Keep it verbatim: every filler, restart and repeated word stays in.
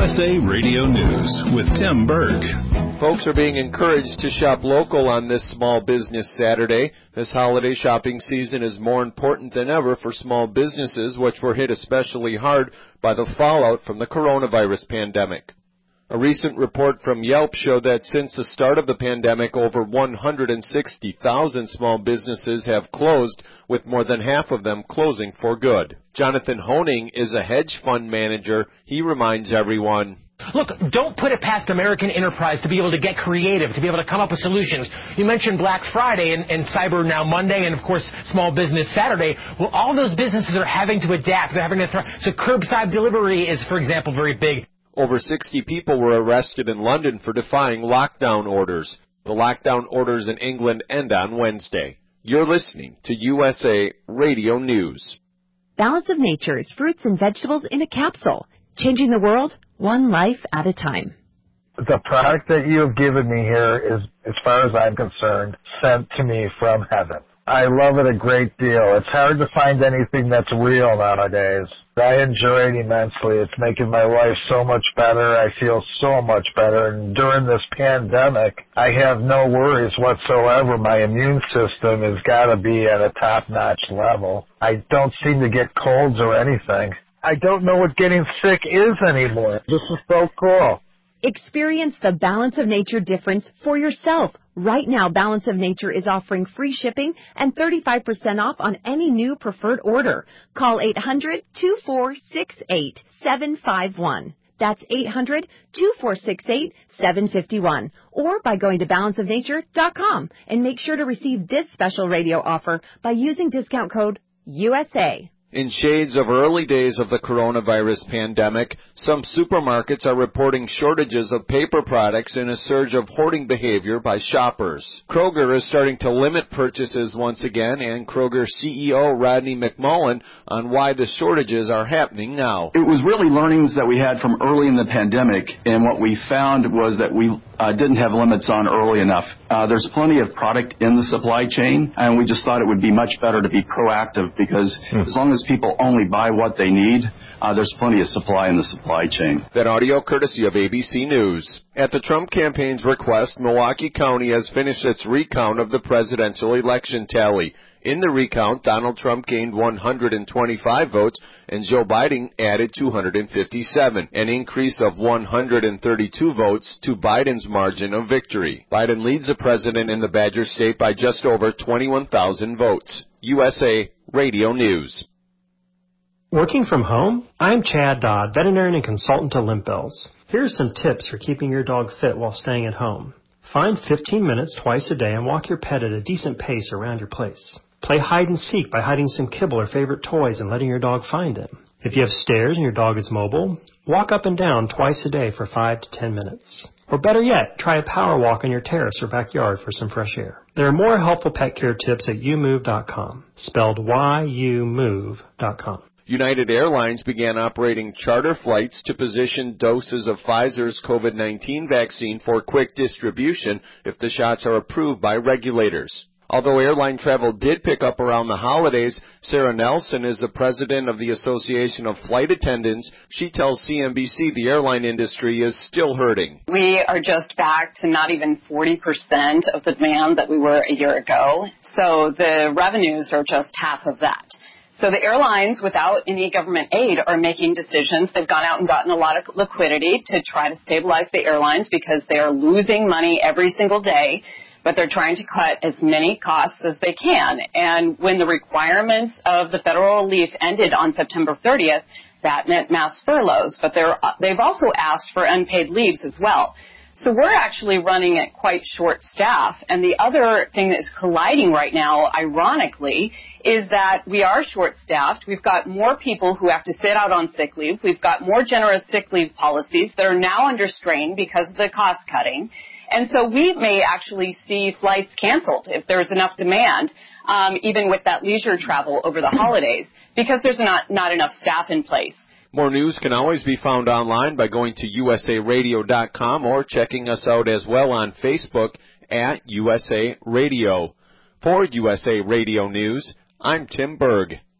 S A Radio News with Tim Berg. Folks are being encouraged to shop local on this Small Business Saturday. This holiday shopping season is more important than ever for small businesses, which were hit especially hard by the fallout from the coronavirus pandemic. A recent report from Yelp showed that since the start of the pandemic, over one hundred sixty thousand small businesses have closed, with more than half of them closing for good. Jonathan Honing is a hedge fund manager. He reminds everyone, look, don't put it past American enterprise to be able to get creative, to be able to come up with solutions. You mentioned Black Friday and, and Cyber Now Monday and, of course, Small Business Saturday. Well, all those businesses are having to adapt. They're having to thrive. So curbside delivery is, for example, very big. Over sixty people were arrested in London for defying lockdown orders. The lockdown orders in England end on Wednesday. You're listening to U S A Radio News. Balance of Nature's fruits and vegetables in a capsule, changing the world one life at a time. The product that you have given me here is, as far as I'm concerned, sent to me from heaven. I love it a great deal. It's hard to find anything that's real nowadays. I enjoy it immensely. It's making my life so much better. I feel so much better. And during this pandemic, I have no worries whatsoever. My immune system has got to be at a top-notch level. I don't seem to get colds or anything. I don't know what getting sick is anymore. This is so cool. Experience the Balance of Nature difference for yourself. Right now, Balance of Nature is offering free shipping and thirty-five percent off on any new preferred order. Call eight hundred, two four six eight, seven five one. That's eight hundred, two four six eight, seven five one. Or by going to balance of nature dot com and make sure to receive this special radio offer by using discount code U S A. In shades of early days of the coronavirus pandemic, some supermarkets are reporting shortages of paper products and a surge of hoarding behavior by shoppers. Kroger is starting to limit purchases once again, and Kroger C E O Rodney McMullen on why the shortages are happening now. It was really learnings that we had from early in the pandemic, and what we found was that we uh, didn't have limits on early enough. Uh, there's plenty of product in the supply chain, and we just thought it would be much better to be proactive because hmm. as long as people only buy what they need, uh, there's plenty of supply in the supply chain. That audio courtesy of A B C News. At the Trump campaign's request, Milwaukee County has finished its recount of the presidential election tally. In the recount, Donald Trump gained one hundred twenty-five votes and Joe Biden added two hundred fifty-seven, an increase of one hundred thirty-two votes to Biden's margin of victory. Biden leads the president in the Badger State by just over twenty-one thousand votes. U S A Radio News. Working from home? I'm Chad Dodd, veterinarian and consultant to Limp Bells. Here are some tips for keeping your dog fit while staying at home. Find fifteen minutes twice a day and walk your pet at a decent pace around your place. Play hide and seek by hiding some kibble or favorite toys and letting your dog find them. If you have stairs and your dog is mobile, walk up and down twice a day for five to ten minutes. Or better yet, try a power walk on your terrace or backyard for some fresh air. There are more helpful pet care tips at you move dot com, spelled Y U move dot com. United Airlines began operating charter flights to position doses of Pfizer's COVID nineteen vaccine for quick distribution if the shots are approved by regulators. Although airline travel did pick up around the holidays, Sarah Nelson is the president of the Association of Flight Attendants. She tells C N B C the airline industry is still hurting. We are just back to not even forty percent of the demand that we were a year ago. So the revenues are just half of that. So the airlines, without any government aid, are making decisions. They've gone out and gotten a lot of liquidity to try to stabilize the airlines because they are losing money every single day, but they're trying to cut as many costs as they can. And when the requirements of the federal relief ended on September thirtieth, that meant mass furloughs, but they're, they've also asked for unpaid leaves as well. So we're actually running at quite short staff. And the other thing that is colliding right now, ironically, is that we are short-staffed. We've got more people who have to sit out on sick leave. We've got more generous sick leave policies that are now under strain because of the cost cutting. And so we may actually see flights canceled if there's enough demand, um, even with that leisure travel over the holidays, because there's not, not enough staff in place. More news can always be found online by going to U S A radio dot com or checking us out as well on Facebook at U S A Radio. For U S A Radio News, I'm Tim Berg.